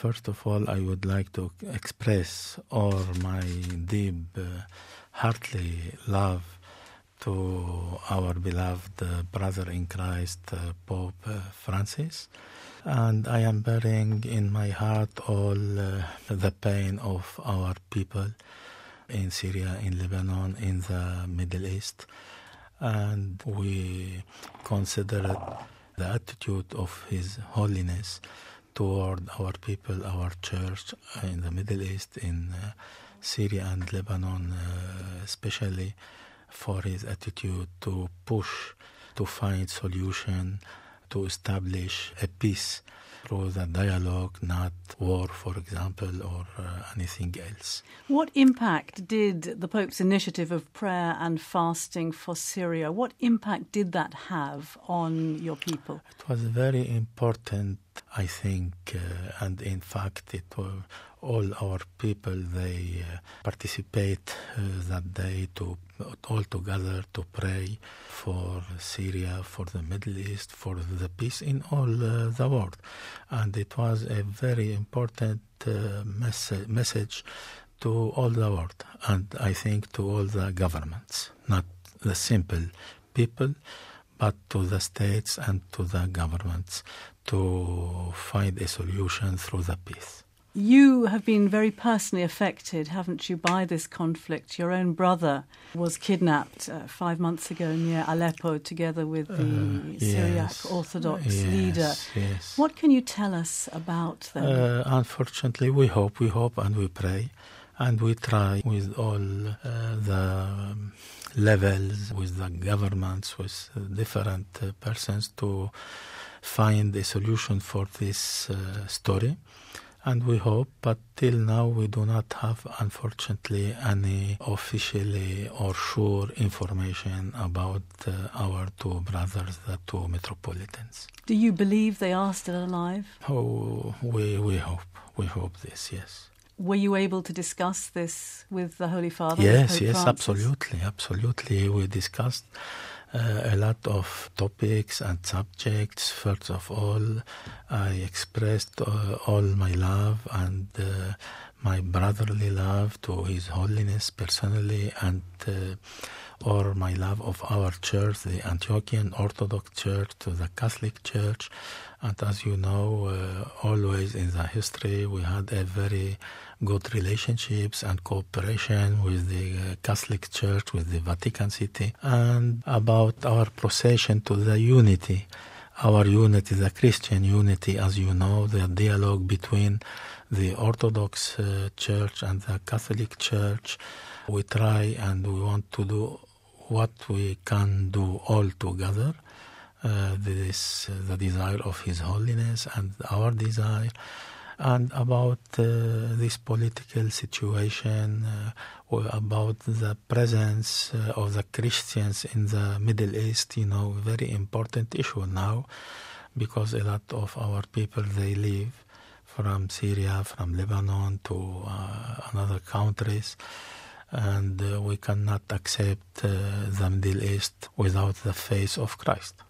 First of all, I would like to express all my deep, heartily love to our beloved brother in Christ, Pope Francis. And I am bearing in my heart all the pain of our people in Syria, in Lebanon, in the Middle East. And we consider the attitude of His Holiness toward our people, our church in the Middle East, in Syria and Lebanon, especially for his attitude to push, to find solution, to establish a peace through the dialogue, not war, for example, or anything else. What impact did the Pope's initiative of prayer and fasting for Syria, what impact did that have on your people? It was very important, I think, and in fact it was all our people, they participate that day to all together to pray for Syria, for the Middle East, for the peace in all the world. And it was a very important message to all the world, and I think to all the governments, not the simple people, but to the states and to the governments, to find a solution through the peace. You have been very personally affected, haven't you, by this conflict? Your own brother was kidnapped 5 months ago near Aleppo together with the Syriac Orthodox leader. Yes. What can you tell us about them? Unfortunately, we hope and we pray, and we try with all the levels, with the governments, with different persons to find a solution for this story. And we hope, but till now we do not have, unfortunately, any officially or sure information about our two brothers, the two metropolitans. Do you believe they are still alive? Oh, we hope. We hope this, yes. Were you able to discuss this with the Holy Father? Yes, Francis? absolutely. We discussed a lot of topics and subjects. First of all, I expressed all my love and my brotherly love to His Holiness personally, and or my love of our church, the Antiochian Orthodox Church, to the Catholic Church. And as you know, always in the history we had a very good relationships and cooperation with the Catholic Church, with the Vatican City, and about our procession to the unity, our unity, the Christian unity, as you know, the dialogue between the Orthodox Church and the Catholic Church. We try and we want to do what we can do all together. This the desire of His Holiness and our desire. And about this political situation, about the presence of the Christians in the Middle East, very important issue now, because a lot of our people, they leave from Syria, from Lebanon to other countries, and we cannot accept the Middle East without the face of Christ.